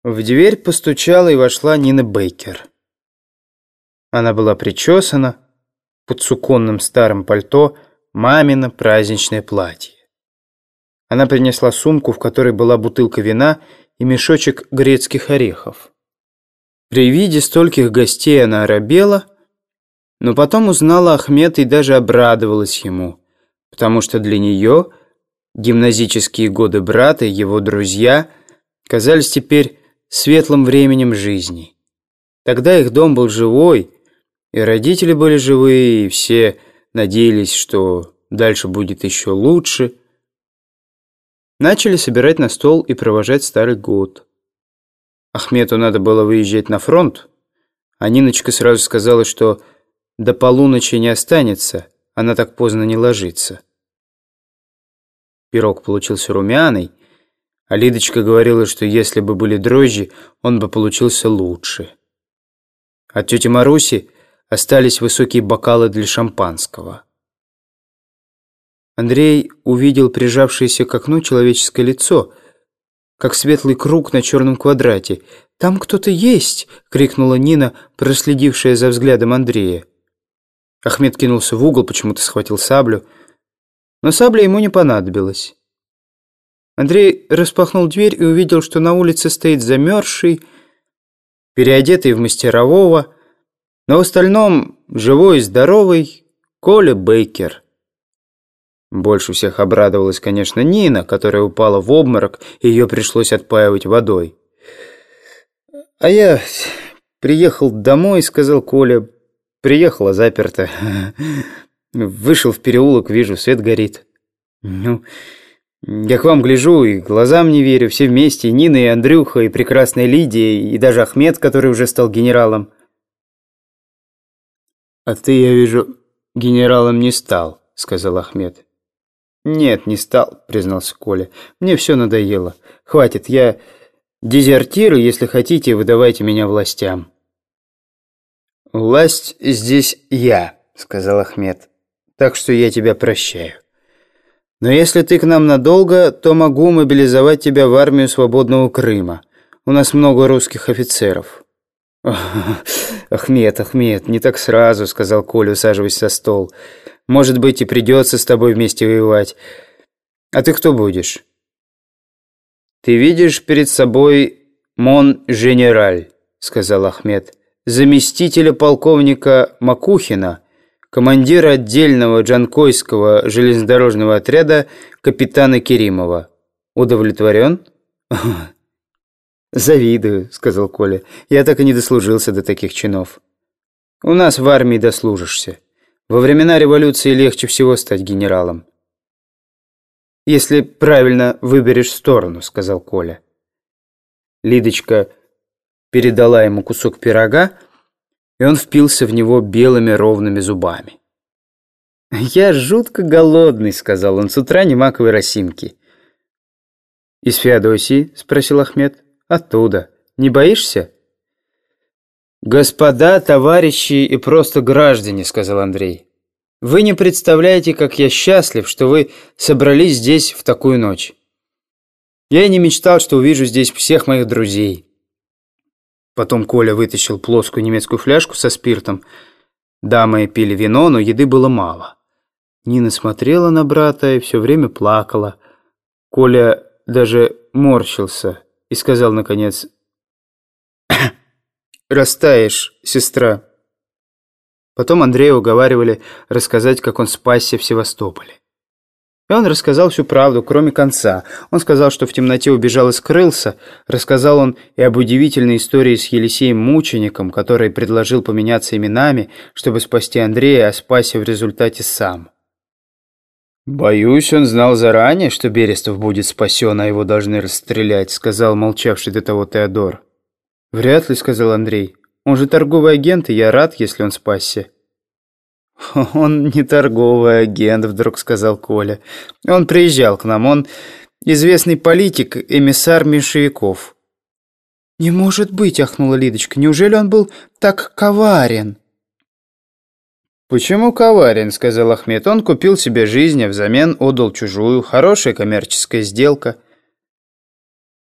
В дверь постучала и вошла Нина Бейкер. Она была причесана, под суконным старым пальто мамино праздничное платье. Она принесла сумку, в которой была бутылка вина и мешочек грецких орехов. При виде стольких гостей она оробела, но потом узнала Ахмета и даже обрадовалась ему, потому что для нее гимназические годы брата и его друзья казались теперь светлым временем жизни. Тогда их дом был живой, и родители были живые, и все надеялись, что дальше будет еще лучше. Начали собирать на стол и провожать старый год. Ахмету надо было выезжать на фронт, а Ниночка сразу сказала, что до полуночи не останется, она так поздно не ложится. Пирог получился румяный, а Лидочка говорила, что если бы были дрожжи, он бы получился лучше. От тети Маруси остались высокие бокалы для шампанского. Андрей увидел прижавшееся к окну человеческое лицо, как светлый круг на черном квадрате. «Там кто-то есть!» — крикнула Нина, проследившая за взглядом Андрея. Ахмет кинулся в угол, почему-то схватил саблю, но сабля ему не понадобилась. Андрей распахнул дверь и увидел, что на улице стоит замерзший, переодетый в мастерового, но в остальном живой и здоровый Коля Бейкер. Больше всех обрадовалась, конечно, Нина, которая упала в обморок, и ее пришлось отпаивать водой. «А я приехал домой», — сказал Коля. «Приехала заперто. Вышел в переулок, вижу, свет горит. Ну, я к вам гляжу и глазам не верю, все вместе, и Нина, и Андрюха, и прекрасная Лидия, и даже Ахмет, который уже стал генералом». «А ты, я вижу, генералом не стал», — сказал Ахмет. «Нет, не стал», — признался Коля. «Мне все надоело. Хватит, я дезертирую, если хотите, выдавайте меня властям». «Власть здесь я», — сказал Ахмет. «Так что я тебя прощаю. Но если ты к нам надолго, то могу мобилизовать тебя в армию свободного Крыма. У нас много русских офицеров». «Ахмет, не так сразу», — сказал Коля, усаживаясь за стол. «Может быть, и придется с тобой вместе воевать. А ты кто будешь?» «Ты видишь перед собой мон-женераль», — сказал Ахмет, «заместителя полковника Макухина, командира отдельного джанкойского железнодорожного отряда капитана Керимова. Удовлетворен?» «Завидую», — сказал Коля. «Я так и не дослужился до таких чинов». «У нас в армии дослужишься. Во времена революции легче всего стать генералом». «Если правильно выберешь сторону», — сказал Коля. Лидочка передала ему кусок пирога, и он впился в него белыми ровными зубами. «Я жутко голодный», — сказал он, — «с утра ни маковой росинки». «Из Феодосии?» — спросил Ахмет. «Оттуда. Не боишься?» «Господа, товарищи и просто граждане», — сказал Андрей, — «вы не представляете, как я счастлив, что вы собрались здесь в такую ночь. Я и не мечтал, что увижу здесь всех моих друзей». Потом Коля вытащил плоскую немецкую фляжку со спиртом. Дамы пили вино, но еды было мало. Нина смотрела на брата и все время плакала. Коля даже морщился и сказал, наконец: «Растаешь, сестра». Потом Андрея уговаривали рассказать, как он спасся в Севастополе. И он рассказал всю правду, кроме конца. Он сказал, что в темноте убежал и скрылся. Рассказал он и об удивительной истории с Елисеем Мучеником, который предложил поменяться именами, чтобы спасти Андрея, а спасся в результате сам. «Боюсь, он знал заранее, что Берестов будет спасен, а его должны расстрелять», — сказал молчавший до того Теодор. «Вряд ли», — сказал Андрей. «Он же торговый агент, и я рад, если он спасся». «Он не торговый агент», — вдруг сказал Коля. «Он приезжал к нам, он известный политик, эмиссар меньшевиков». «Не может быть», — ахнула Лидочка. «Неужели он был так коварен?» «Почему коварен?» — сказал Ахмет. «Он купил себе жизнь, а взамен отдал чужую. Хорошая коммерческая сделка».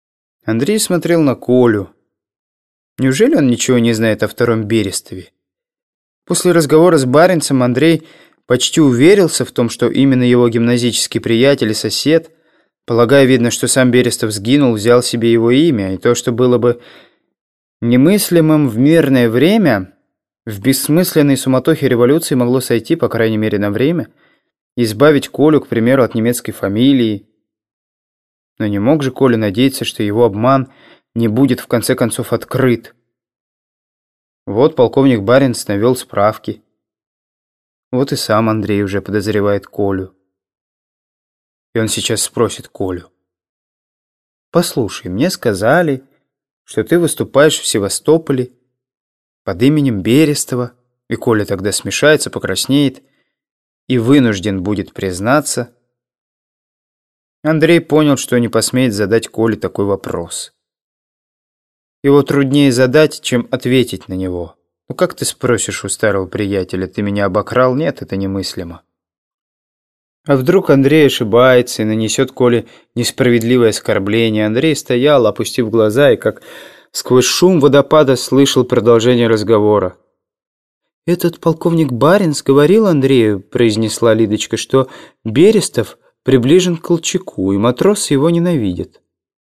Андрей смотрел на Колю. Неужели он ничего не знает о втором Берестове? После разговора с Баренцем Андрей почти уверился в том, что именно его гимназический приятель и сосед, полагая, видно, что сам Берестов сгинул, взял себе его имя, и то, что было бы немыслимым в мирное время, в бессмысленной суматохе революции могло сойти, по крайней мере, на время, избавить Колю, к примеру, от немецкой фамилии. Но не мог же Коля надеяться, что его обман не будет в конце концов открыт. Вот полковник Баренц навел справки. Вот и сам Андрей уже подозревает Колю. И он сейчас спросит Колю: «Послушай, мне сказали, что ты выступаешь в Севастополе под именем Берестова». И Коля тогда смешается, покраснеет и вынужден будет признаться. Андрей понял, что не посмеет задать Коле такой вопрос. Его труднее задать, чем ответить на него. Ну как ты спросишь у старого приятеля: «Ты меня обокрал?» Нет, это немыслимо. А вдруг Андрей ошибается и нанесет Коле несправедливое оскорбление? Андрей стоял, опустив глаза, и как сквозь шум водопада слышал продолжение разговора. «Этот полковник Баренц говорил Андрею, — произнесла Лидочка, — что Берестов приближен к Колчаку, и матросы его ненавидят».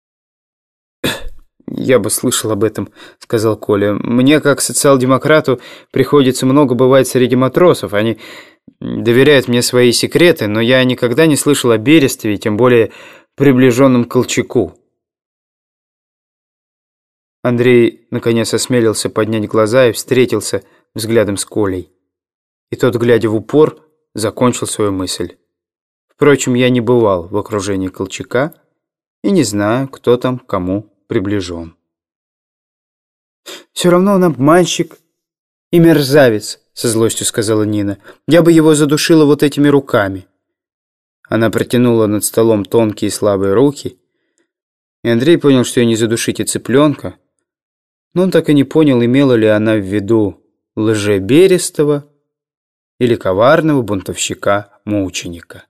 «Я бы слышал об этом, — сказал Коля. Мне, как социал-демократу, приходится много бывать среди матросов. Они доверяют мне свои секреты, но я никогда не слышал о Берестове, тем более приближенном к Колчаку». Андрей, наконец, осмелился поднять глаза и встретился взглядом с Колей. И тот, глядя в упор, закончил свою мысль. «Впрочем, я не бывал в окружении Колчака и не знаю, кто там кому приближен». «Все равно он обманщик и мерзавец», — со злостью сказала Нина. «Я бы его задушила вот этими руками». Она протянула над столом тонкие слабые руки, и Андрей понял, что ее не задушить и цыпленка, но он так и не понял, имела ли она в виду лже-Берестова или коварного бунтовщика-мученика.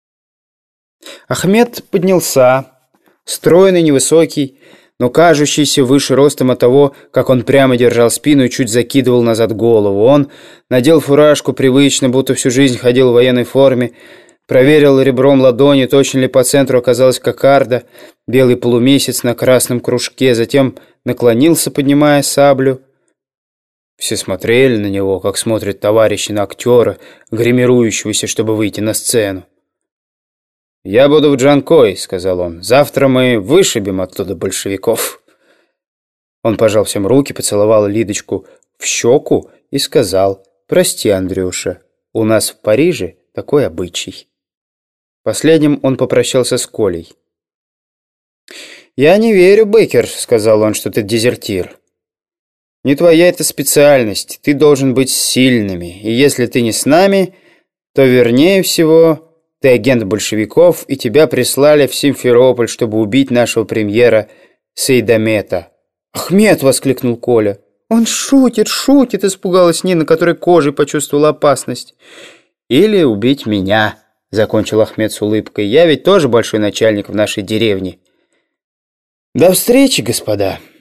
Ахмед поднялся, стройный, невысокий, но кажущийся выше ростом от того, как он прямо держал спину и чуть закидывал назад голову. Он надел фуражку привычно, будто всю жизнь ходил в военной форме, проверил ребром ладони, точно ли по центру оказалась кокарда, белый полумесяц на красном кружке, затем наклонился, поднимая саблю. Все смотрели на него, как смотрят товарищи на актера, гримирующегося, чтобы выйти на сцену. «Я буду в Джанкой», — сказал он. «Завтра мы вышибем оттуда большевиков». Он пожал всем руки, поцеловал Лидочку в щеку и сказал: «Прости, Андрюша, у нас в Париже такой обычай». Последним он попрощался с Колей. «Я не верю, Беккер», — сказал он, — «что ты дезертир. Не твоя это специальность, ты должен быть сильными, и если ты не с нами, то, вернее всего, ты агент большевиков, и тебя прислали в Симферополь, чтобы убить нашего премьера Сейдамета». «Ахмед!» — воскликнул Коля. «Он шутит, шутит!» — испугалась Нина, которая кожей почувствовала опасность. «Или убить меня», — закончил Ахмед с улыбкой. «Я ведь тоже большой начальник в нашей деревне». «До встречи, господа!»